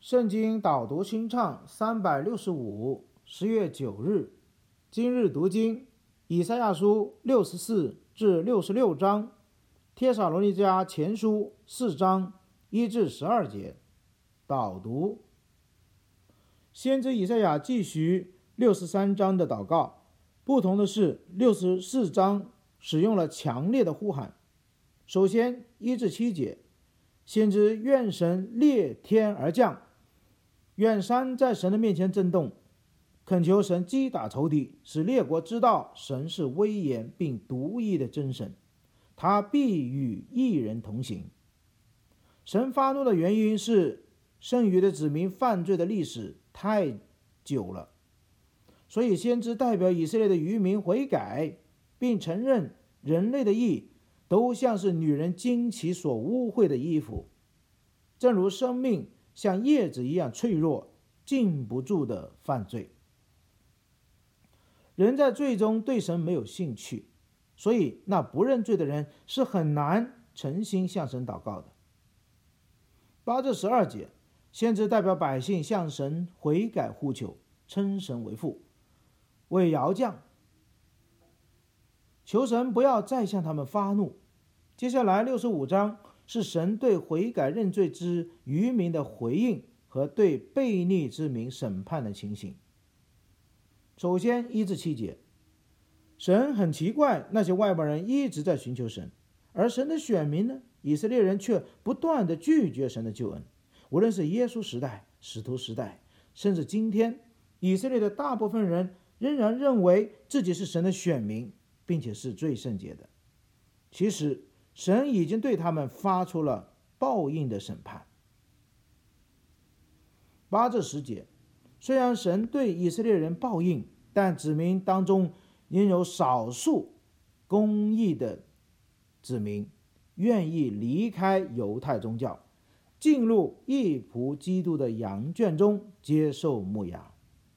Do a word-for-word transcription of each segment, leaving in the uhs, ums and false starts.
圣经导读新唱三百六十五，十月九日，今日读经以赛亚书六十四至六十六章，帖撒罗尼迦前书四章一至十二节。导读：先知以赛亚继续六十三章的祷告，不同的是六十四章使用了强烈的呼喊。首先一至七节，先知愿神裂天而降，愿山在神的面前震动，恳求神击打仇敌，使列国知道神是威严并独一的真神，他必与义人同行。神发怒的原因是剩余的子民犯罪的历史太久了，所以先知代表以色列的渔民悔改，并承认人类的义都像是女人经期所污秽的衣服，正如生命像叶子一样脆弱，禁不住的犯罪。人在罪中对神没有兴趣，所以那不认罪的人是很难诚心向神祷告的。八至十二节，先知代表百姓向神悔改呼求，称神为父，为窑匠，求神不要再向他们发怒。接下来六十五章是神对悔改认罪之渔民的回应和对悖逆之民审判的情形。首先一至七节，神很奇怪，那些外邦人一直在寻求神，而神的选民呢，以色列人却不断地拒绝神的救恩。无论是耶稣时代、使徒时代，甚至今天，以色列的大部分人仍然认为自己是神的选民，并且是最圣洁的。其实神已经对他们发出了报应的审判。八至十节，虽然神对以色列人报应，但子民当中仍有少数公义的子民愿意离开犹太宗教，进入义仆基督的羊圈中接受牧养。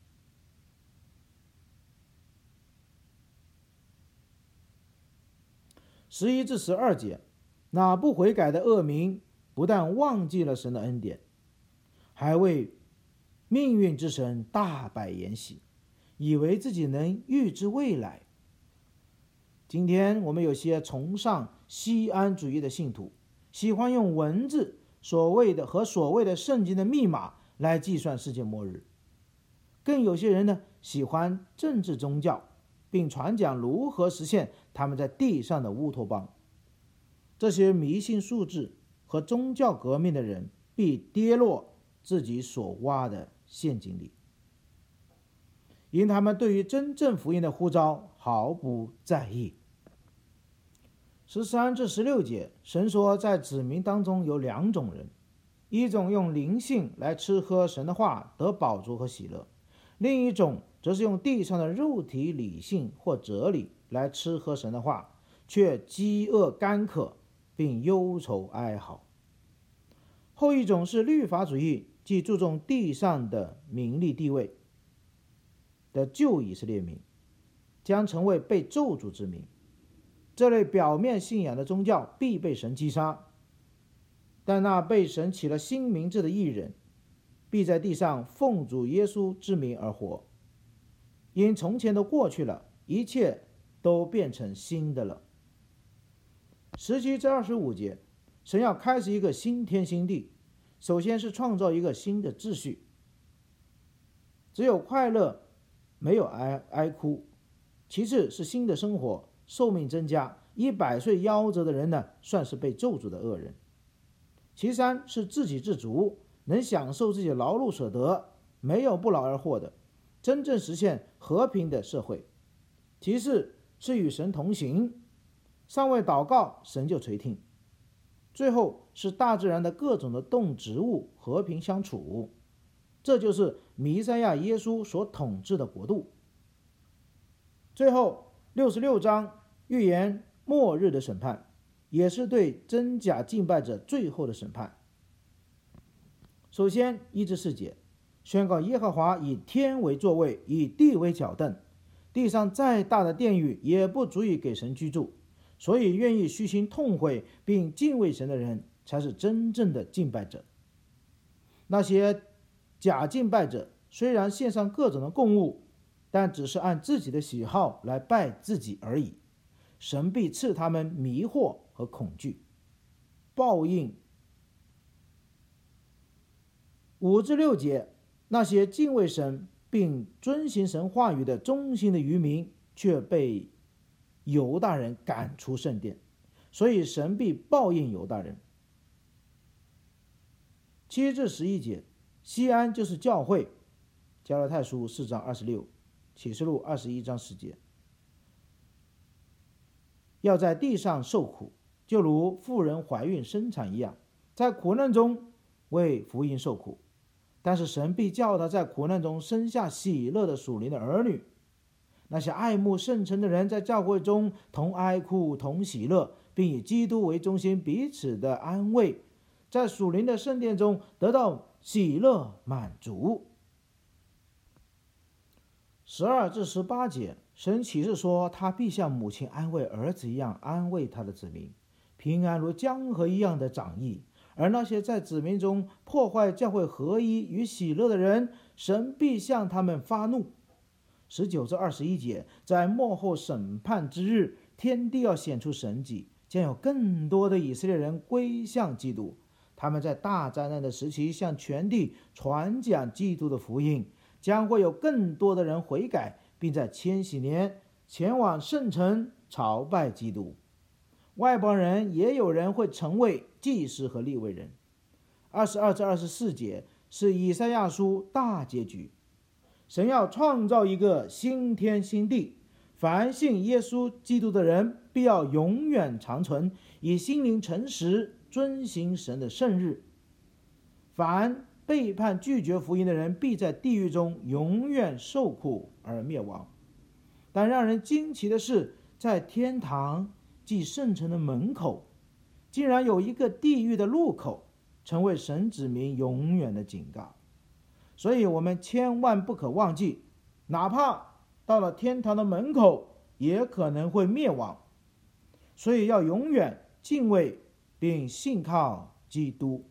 十一至十二节，那不悔改的恶民不但忘记了神的恩典，还为命运之神大摆筵席，以为自己能预知未来。今天我们有些崇尚西安主义的信徒，喜欢用文字所谓的和所谓的圣经的密码来计算世界末日。更有些人呢，喜欢政治宗教，并传讲如何实现他们在地上的乌托邦。这些迷信数字和宗教革命的人必跌落自己所挖的陷阱里，因他们对于真正福音的呼召毫不在意。十三至十六节，神说在子民当中有两种人，一种用灵性来吃喝神的话得饱足和喜乐，另一种则是用地上的肉体理性或哲理来吃喝神的话，却饥饿干渴并忧愁哀嚎。后一种是律法主义，即注重地上的名利地位的旧以色列民，将成为被咒诅之民。这类表面信仰的宗教必被神击杀，但那被神起了新名字的义人必在地上奉主耶稣之名而活，因从前都过去了，一切都变成新的了。十七至二十五节，神要开始一个新天新地，首先是创造一个新的秩序，只有快乐，没有哀哀哭；其次是新的生活，寿命增加，一百岁夭折的人呢，算是被咒诅的恶人；其三是自给自足，能享受自己劳碌所得，没有不劳而获的，真正实现和平的社会；其次是与神同行，尚未祷告神就垂听；最后是大自然的各种的动植物和平相处。这就是弥赛亚耶稣所统治的国度。最后六十六章预言末日的审判，也是对真假敬拜者最后的审判。首先一至四节，宣告耶和华以天为座位，以地为脚凳，地上再大的殿宇也不足以给神居住，所以愿意虚心痛悔并敬畏神的人才是真正的敬拜者。那些假敬拜者虽然献上各种的供物，但只是按自己的喜好来拜自己而已，神必赐他们迷惑和恐惧，报应。五至六节，那些敬畏神并遵行神话语的忠心的渔民，却被犹大人赶出圣殿，所以神必报应犹大人。七至十一节，西安就是教会，加拉太书四章二十六，启示录二十一章十节，要在地上受苦，就如妇人怀孕生产一样，在苦难中为福音受苦。但是神必叫他在苦难中生下喜乐的属灵的儿女。那些爱慕圣城的人，在教会中同哀哭同喜乐，并以基督为中心，彼此的安慰，在属灵的圣殿中得到喜乐满足。十二至十八节，神启示说，他必像母亲安慰儿子一样安慰他的子民，平安如江河一样的涨溢。而那些在子民中破坏教会合一与喜乐的人，神必向他们发怒。十九至二十一节，在末后审判之日，天地要显出神迹，将有更多的以色列人归向基督。他们在大灾难的时期向全地传讲基督的福音，将会有更多的人悔改，并在千禧年前往圣城朝拜基督。外邦人也有人会成为祭司和利未人。二十二至二十四节是以赛亚书大结局，神要创造一个新天新地，凡信耶稣基督的人必要永远长存，以心灵诚实遵行神的圣日。凡背叛拒绝福音的人，必在地狱中永远受苦而灭亡。但让人惊奇的是，在天堂即圣城的门口，竟然有一个地狱的入口，成为神子民永远的警告。所以我们千万不可忘记，哪怕到了天堂的门口，也可能会灭亡。所以要永远敬畏并信靠基督。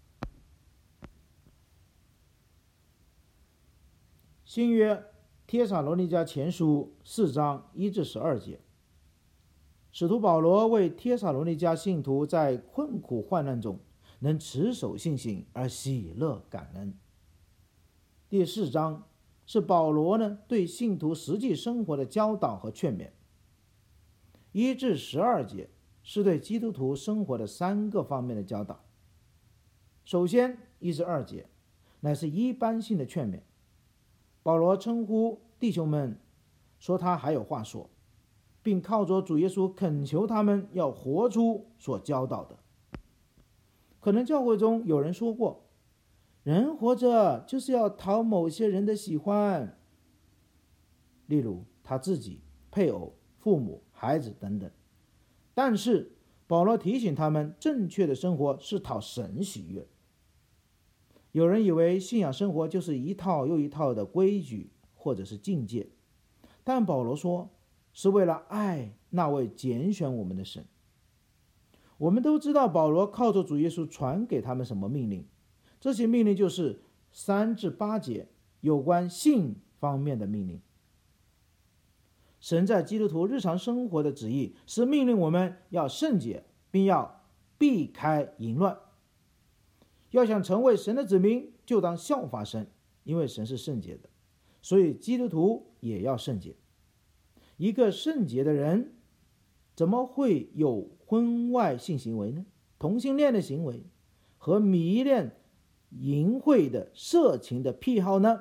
新约帖撒罗尼迦前书四章一至十二节，使徒保罗为帖撒罗尼迦信徒在困苦患难中能持守信心而喜乐感恩。第四章是保罗呢对信徒实际生活的教导和劝勉。一至十二节是对基督徒生活的三个方面的教导。首先，一至二节乃是一般性的劝勉，保罗称呼弟兄们说他还有话说，并靠着主耶稣恳求他们要活出所教导的。可能教会中有人说过，人活着就是要讨某些人的喜欢，例如他自己、配偶、父母、孩子等等。但是保罗提醒他们，正确的生活是讨神喜悦。有人以为信仰生活就是一套又一套的规矩或者是境界，但保罗说，是为了爱那位拣选我们的神。我们都知道保罗靠着主耶稣传给他们什么命令，这些命令就是三至八节有关性方面的命令。神在基督徒日常生活的旨意是命令我们要圣洁，并要避开淫乱。要想成为神的子民，就当效法神，因为神是圣洁的，所以基督徒也要圣洁。一个圣洁的人怎么会有婚外性行为呢？同性恋的行为和迷恋淫秽的色情的癖好呢？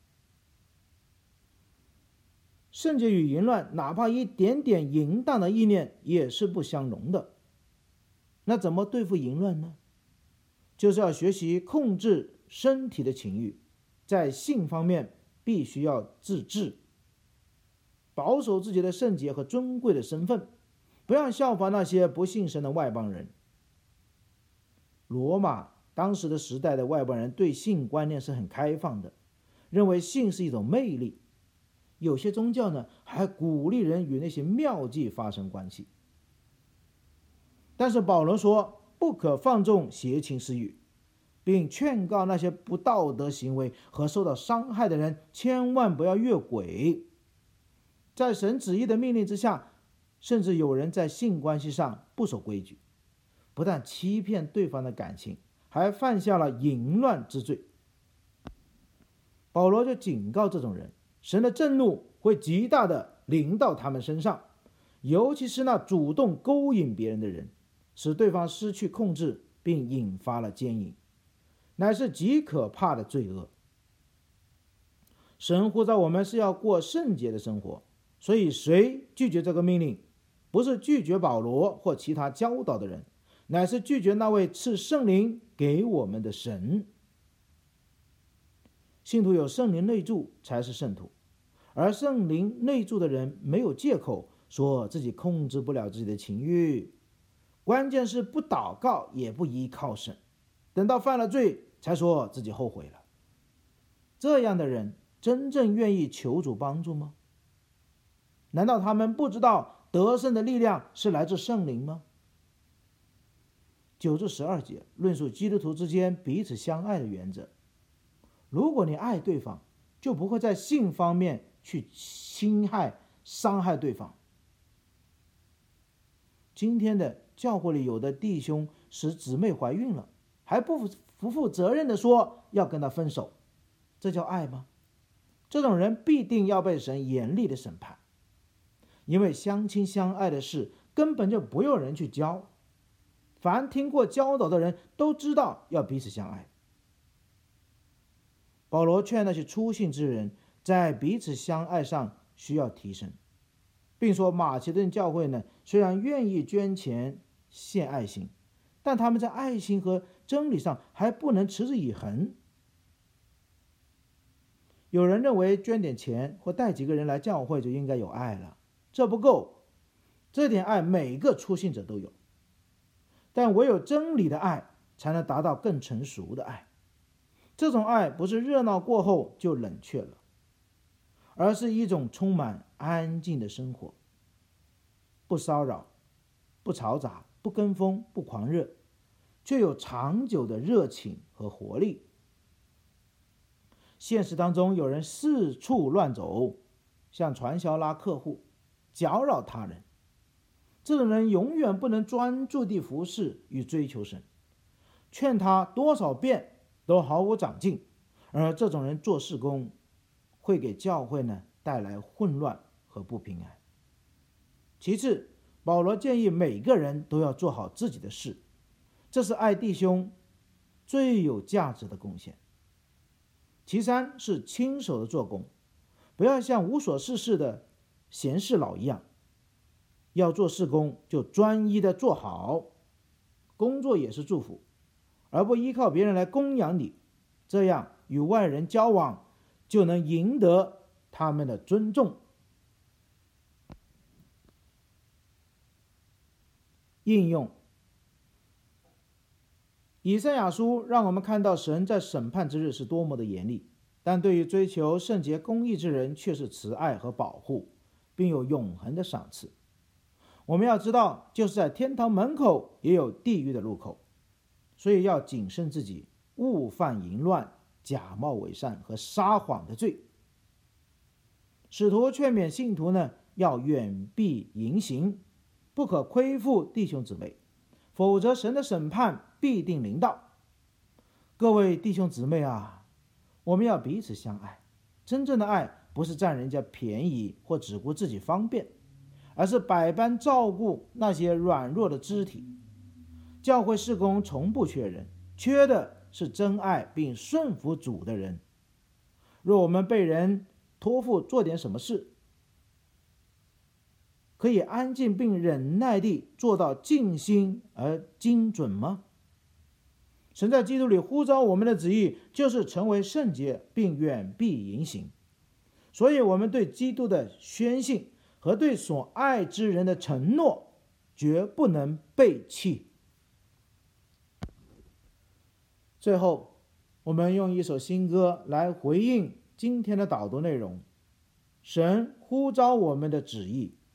圣洁与淫乱，哪怕一点点淫荡的意念也是不相容的。那怎么对付淫乱呢？就是要学习控制身体的情欲，在性方面必须要自制，保守自己的圣洁和尊贵的身份，不要效法那些不信神的外邦人。罗马当时的时代的外邦人对性观念是很开放的，认为性是一种魅力。有些宗教呢，还鼓励人与那些妙计发生关系。但是保罗说，不可放纵邪情私欲， 并劝告那些不道德行为和受到伤害的人千万不要越轨。在神旨意的命令之下，甚至有人在性关系上不守规矩，不但欺骗对方的感情，还犯下了淫乱之罪。保罗就警告这种人，神的震怒会极大的临到他们身上，尤其是那主动勾引别人的人，使对方失去控制，并引发了奸淫，乃是极可怕的罪恶。神呼召我们是要过圣洁的生活，所以谁拒绝这个命令，不是拒绝保罗或其他教导的人，乃是拒绝那位赐圣灵给我们的神。信徒有圣灵内住才是圣徒，而圣灵内住的人没有借口说自己控制不了自己的情欲，关键是不祷告也不依靠神，等到犯了罪才说自己后悔了。这样的人真正愿意求主帮助吗？难道他们不知道得胜的力量是来自圣灵吗？九至十二节论述基督徒之间彼此相爱的原则。如果你爱对方，就不会在性方面去侵害、伤害对方。今天的教会里有的弟兄使姊妹怀孕了，还不不负责任的说要跟他分手，这叫爱吗？这种人必定要被神严厉的审判，因为相亲相爱的事根本就不用人去教，凡听过教导的人都知道要彼此相爱。保罗劝那些初信之人在彼此相爱上需要提升，并说马其顿教会呢，虽然愿意捐钱献爱心，但他们在爱心和真理上还不能持之以恒。有人认为捐点钱或带几个人来教会就应该有爱了，这不够，这点爱每个初信者都有，但唯有真理的爱才能达到更成熟的爱。这种爱不是热闹过后就冷却了，而是一种充满安静的生活，不骚扰，不嘈杂，不跟风，不狂热，却有长久的热情和活力。现实当中有人四处乱走，像传销拉客户，搅扰他人，这种人永远不能专注地服侍与追求神，劝他多少遍都毫无长进，而这种人做事工会给教会呢带来混乱和不平安。其次，保罗建议每个人都要做好自己的事，这是爱弟兄最有价值的贡献。其三是亲手的做工，不要像无所事事的闲事佬一样，要做事工就专一的做好，工作也是祝福，而不依靠别人来供养你，这样与外人交往就能赢得他们的尊重。应用以赛亚书让我们看到神在审判之日是多么的严厉，但对于追求圣洁公义之人却是慈爱和保护，并有永恒的赏赐。我们要知道，就是在天堂门口也有地狱的入口，所以要谨慎自己，勿犯淫乱、假冒伪善和撒谎的罪。使徒劝勉信徒呢，要远避淫行，不可亏负弟兄姊妹，否则神的审判必定临到。各位弟兄姊妹啊，我们要彼此相爱。真正的爱不是占人家便宜或只顾自己方便，而是百般照顾那些软弱的肢体。教会事工从不缺人，缺的是真爱并顺服主的人。若我们被人托付做点什么事，可以安静并忍耐地做到尽心而精准吗？神在基督里呼召我们的旨意就是成为圣洁并远避淫行，所以我们对基督的宣信和对所爱之人的承诺绝不能背弃。最后，我们用一首新歌来回应今天的导读内容。神呼召我们的旨意